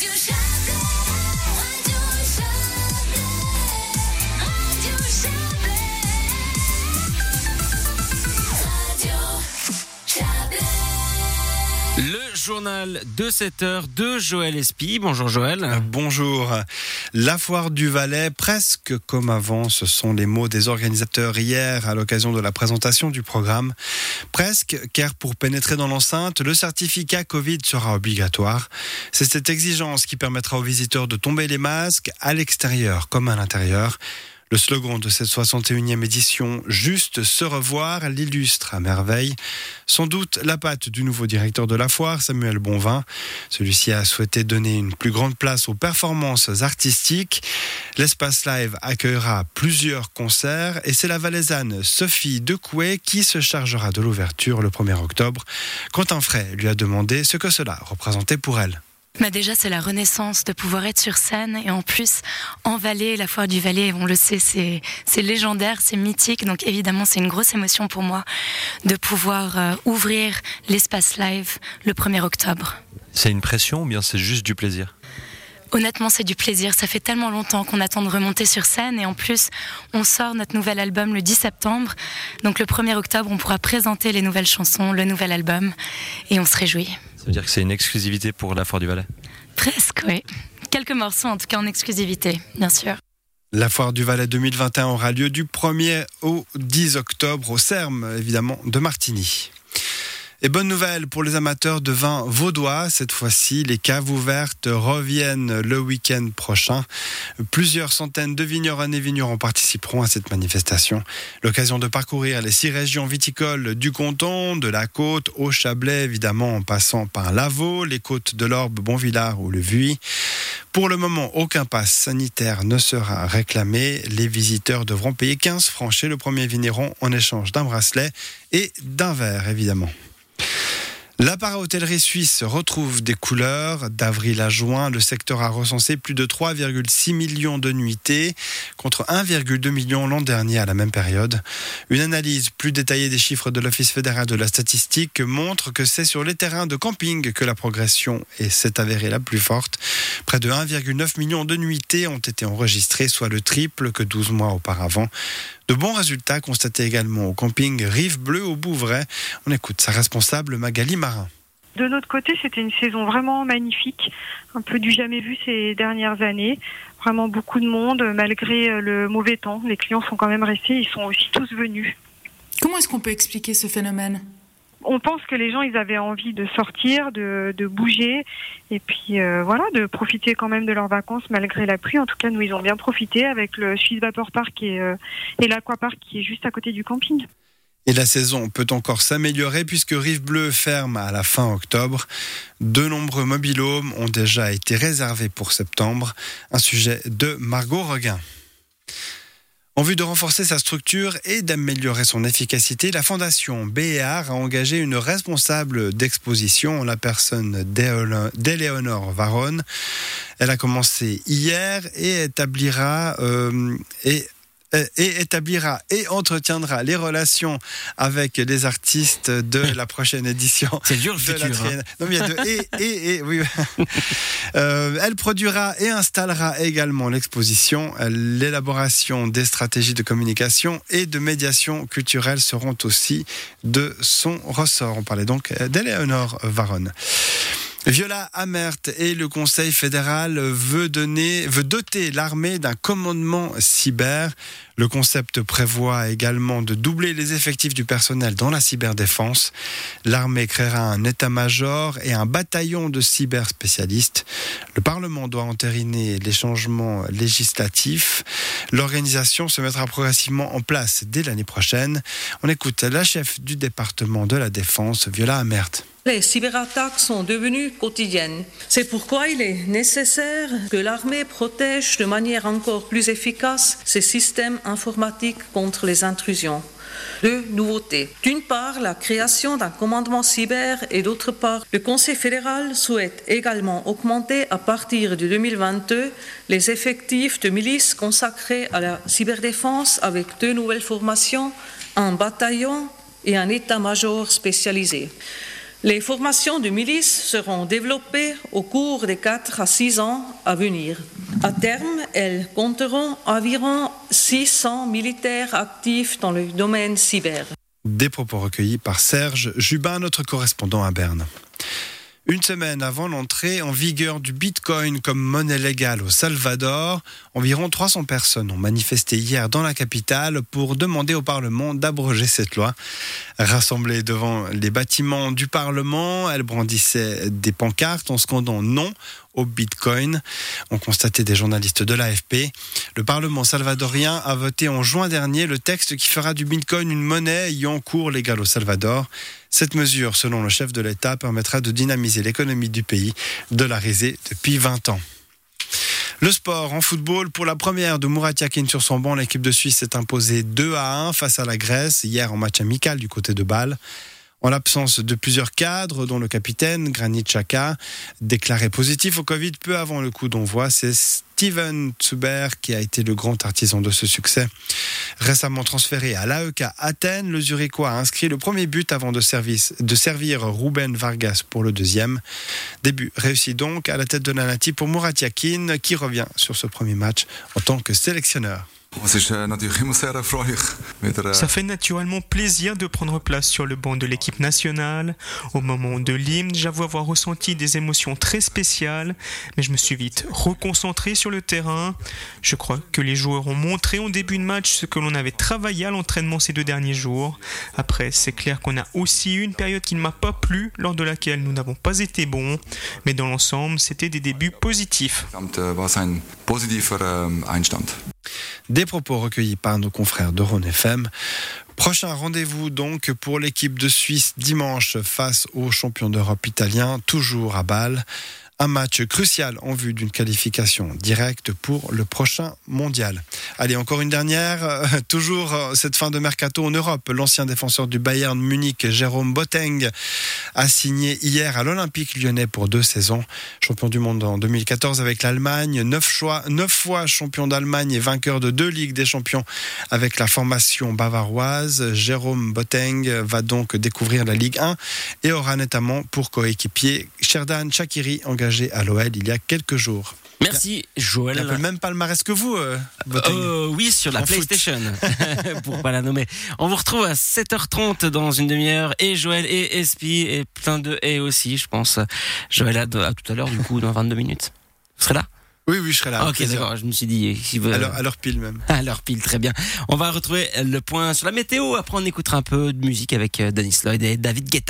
Le journal de 7h de Joël Espy. Bonjour Joël. Bonjour. La foire du Valais, presque comme avant, ce sont les mots des organisateurs hier à l'occasion de la présentation du programme. Presque, car pour pénétrer dans l'enceinte, le certificat Covid sera obligatoire. C'est cette exigence qui permettra aux visiteurs de tomber les masques à l'extérieur comme à l'intérieur. Le slogan de cette 61e édition, juste se revoir, l'illustre à merveille. Sans doute la patte du nouveau directeur de la foire, Samuel Bonvin. Celui-ci a souhaité donner une plus grande place aux performances artistiques. L'espace live accueillera plusieurs concerts et c'est la Valaisanne Sophie Decouet qui se chargera de l'ouverture le 1er octobre. Quentin Fray lui a demandé ce que cela représentait pour elle. Déjà, c'est la renaissance de pouvoir être sur scène et en plus, en Valais, la foire du Valais, on le sait, c'est légendaire, c'est mythique. Donc évidemment, c'est une grosse émotion pour moi de pouvoir ouvrir l'espace live le 1er octobre. C'est une pression ou bien c'est juste du plaisir ? Honnêtement, c'est du plaisir. Ça fait tellement longtemps qu'on attend de remonter sur scène et en plus, on sort notre nouvel album le 10 septembre. Donc le 1er octobre, on pourra présenter les nouvelles chansons, le nouvel album et on se réjouit. Ça veut dire que c'est une exclusivité pour la foire du Valais ? Presque, oui. Quelques morceaux, en tout cas en exclusivité, bien sûr. La foire du Valais 2021 aura lieu du 1er au 10 octobre au Serme, évidemment, de Martigny. Et bonne nouvelle pour les amateurs de vin vaudois. Cette fois-ci, les caves ouvertes reviennent le week-end prochain. Plusieurs centaines de vigneronnes et vignerons participeront à cette manifestation. L'occasion de parcourir les 6 régions viticoles du canton, de la Côte au Chablais, évidemment, en passant par l'Avaux, les côtes de l'Orbe, Bonvillars ou le Vuy. Pour le moment, aucun pass sanitaire ne sera réclamé. Les visiteurs devront payer 15 francs chez le premier vigneron en échange d'un bracelet et d'un verre, évidemment. La para-hôtellerie suisse retrouve des couleurs. D'avril à juin, le secteur a recensé plus de 3,6 millions de nuitées contre 1,2 million l'an dernier à la même période. Une analyse plus détaillée des chiffres de l'Office fédéral de la statistique montre que c'est sur les terrains de camping que la progression s'est avérée la plus forte. Près de 1,9 million de nuitées ont été enregistrées, soit le triple que 12 mois auparavant. De bons résultats constatés également au camping Rive Bleue au Bouvray. On écoute sa responsable Magali Marin. De notre côté, c'était une saison vraiment magnifique, un peu du jamais vu ces dernières années. Vraiment beaucoup de monde, malgré le mauvais temps. Les clients sont quand même restés, ils sont aussi tous venus. Comment est-ce qu'on peut expliquer ce phénomène ? On pense que les gens, ils avaient envie de sortir, de bouger, et puis voilà, de profiter quand même de leurs vacances malgré la pluie. En tout cas, nous, ils ont bien profité avec le Suisse Vapor Park et l'Aquapark qui est juste à côté du camping. Et la saison peut encore s'améliorer puisque Rive Bleue ferme à la fin octobre. De nombreux mobil-homes ont déjà été réservés pour septembre. Un sujet de Margot Reguin. En vue de renforcer sa structure et d'améliorer son efficacité, la Fondation BEAR a engagé une responsable d'exposition, la personne d'Éléonore Varonne. Elle a commencé hier et établira et entretiendra les relations avec les artistes de la prochaine édition. C'est dur le futur. Non, mais il y a de oui. Elle produira et installera également l'exposition. L'élaboration des stratégies de communication et de médiation culturelle seront aussi de son ressort. On parlait donc d'Éléonore Varonne. Viola Amert et le Conseil fédéral veut doter l'armée d'un commandement cyber. Le concept prévoit également de doubler les effectifs du personnel dans la cyberdéfense. L'armée créera un état-major et un bataillon de cyberspécialistes. Le Parlement doit entériner les changements législatifs. L'organisation se mettra progressivement en place dès l'année prochaine. On écoute la chef du département de la Défense, Viola Amert. Les cyberattaques sont devenues quotidiennes. C'est pourquoi il est nécessaire que l'armée protège de manière encore plus efficace ses systèmes informatiques contre les intrusions. 2 nouveautés. D'une part, la création d'un commandement cyber et d'autre part, le Conseil fédéral souhaite également augmenter à partir de 2022 les effectifs de milices consacrés à la cyberdéfense avec 2 nouvelles formations, un bataillon et un état-major spécialisé. Les formations de milices seront développées au cours des 4 à 6 ans à venir. À terme, elles compteront environ 600 militaires actifs dans le domaine cyber. Des propos recueillis par Serge Jubin, notre correspondant à Berne. Une semaine avant l'entrée en vigueur du Bitcoin comme monnaie légale au Salvador, environ 300 personnes ont manifesté hier dans la capitale pour demander au Parlement d'abroger cette loi. Rassemblées devant les bâtiments du Parlement, elles brandissaient des pancartes en scandant non au Bitcoin, ont constaté des journalistes de l'AFP. Le Parlement salvadorien a voté en juin dernier le texte qui fera du Bitcoin une monnaie ayant cours légal au Salvador. Cette mesure, selon le chef de l'État, permettra de dynamiser l'économie du pays, dollarisée depuis 20 ans. Le sport en football, pour la première de Murat Yakin sur son banc, l'équipe de Suisse s'est imposée 2-1 face à la Grèce, hier en match amical du côté de Bâle. En l'absence de plusieurs cadres, dont le capitaine Granit Xhaka, déclaré positif au Covid peu avant le coup d'envoi, c'est Steven Zuber qui a été le grand artisan de ce succès. Récemment transféré à l'AEK Athènes, le Zurichois a inscrit le premier but avant de servir Ruben Vargas pour le deuxième. Début réussi donc à la tête de la Nati pour Murat Yakin, qui revient sur ce premier match en tant que sélectionneur. Ça fait naturellement plaisir de prendre place sur le banc de l'équipe nationale. Au moment de l'hymne, j'avoue avoir ressenti des émotions très spéciales, mais je me suis vite reconcentré sur le terrain. Je crois que les joueurs ont montré en début de match ce que l'on avait travaillé à l'entraînement ces 2 derniers jours. Après, c'est clair qu'on a aussi eu une période qui ne m'a pas plu, lors de laquelle nous n'avons pas été bons, mais dans l'ensemble, c'était des débuts positifs. Des propos recueillis par nos confrères de Rhône FM. Prochain rendez-vous donc pour l'équipe de Suisse dimanche face aux champions d'Europe italiens, toujours à Bâle. Un match crucial en vue d'une qualification directe pour le prochain mondial. Allez, encore une dernière. Toujours cette fin de mercato en Europe. L'ancien défenseur du Bayern Munich, Jérôme Boateng, a signé hier à l'Olympique Lyonnais pour 2 saisons. Champion du monde en 2014 avec l'Allemagne, 9 fois champion d'Allemagne et vainqueur de 2 Ligues des Champions avec la formation bavaroise. Jérôme Boateng va donc découvrir la Ligue 1 et aura notamment pour coéquipier Xherdan Shaqiri, engagé à l'OL il y a quelques jours. Merci Joël. Il a le même palmarès que vous, oui, sur la en PlayStation, pour pas la nommer. On vous retrouve à 7h30 dans une demi-heure, et Joël et Espi, et plein de et aussi, je pense. Joël à tout à l'heure, du coup, dans 22 minutes. Vous serez là ? Oui, je serai là. Ok, d'accord, je me suis dit... À l'heure pile même. À l'heure pile, très bien. On va retrouver le point sur la météo. Après, on écoutera un peu de musique avec Dennis Lloyd et David Guetta.